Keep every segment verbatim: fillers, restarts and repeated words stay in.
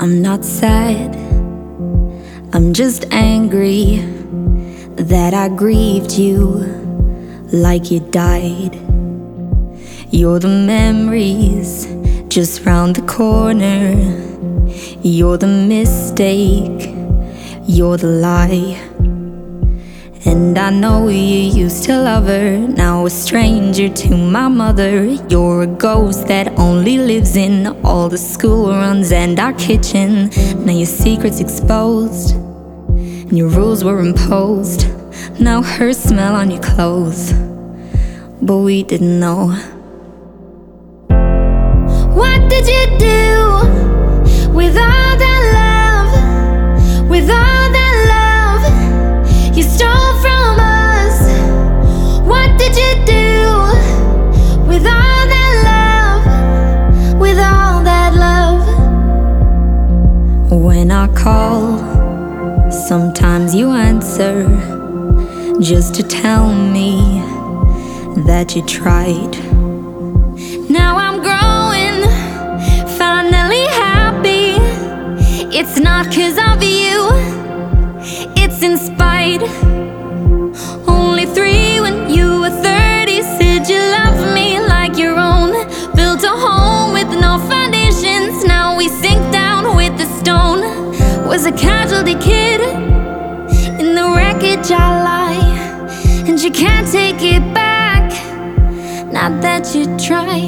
I'm not sad, I'm just angry that I grieved you like you died. You're the memories just round the corner. You're the mistake, you're the lie. And I know you used to love her, now a stranger to my mother. You're a ghost that only lives in all the school runs and our kitchen. Now your secret's exposed and your rules were imposed. Now her smell on your clothes, but we didn't know. What did you do with all that love? With all that love you stole from us? What did you do with all that love? With all that love? When I call, sometimes you answer just to tell me that you tried. Now I'm growing, finally happy. It's not 'cause of you, it's in spite. Only three when you were thirty, said you loved me like your own. Built a home with no foundations, now we sink down with the stone. Was a casualty kid, in the wreckage I lie, and you can't take it back, not that you try.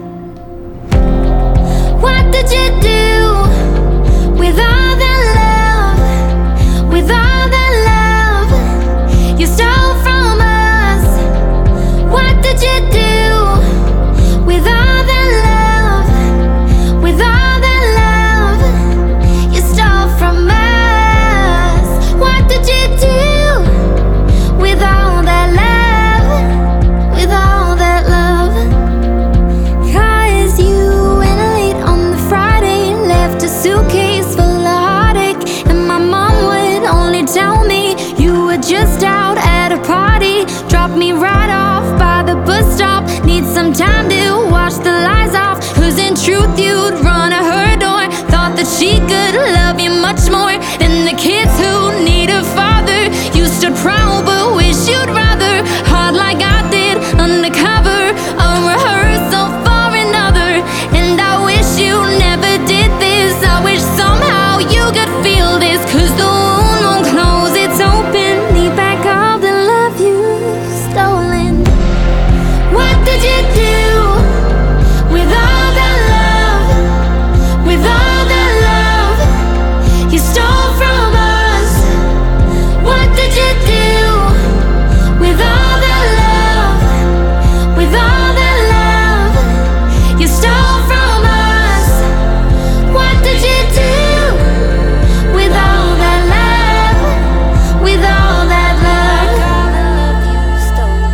What did you do with all that love? With all that love you stole from us? What did you do with all that love? With all that love you stole from us? What did you do with all that love? With all that love? 'Cause you went late on the Friday, left a suitcase full of heartache, and my mom would only tell me you were just out at a party. Dropped me right off by the bus stop, need some time to wash the lies off. 'Cause in truth you'd run to her door, thought that she could love you much more than the kids who need a father. You stood proud but wish you'd rather, hard like I did, undercover, a rehearsal for another. And I wish you never did this, I wish somehow you could feel this. 'Cause the wound won't close, it's open, need back all the love you've stolen. What did you do with all that love? With all that love you stole from us? What did you do with all that love? With all that love you stole from us? What did you do with all that love? With all that love you stole?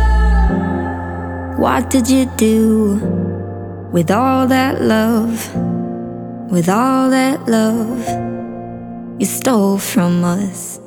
What did you do with all that love? With all that love you stole from us?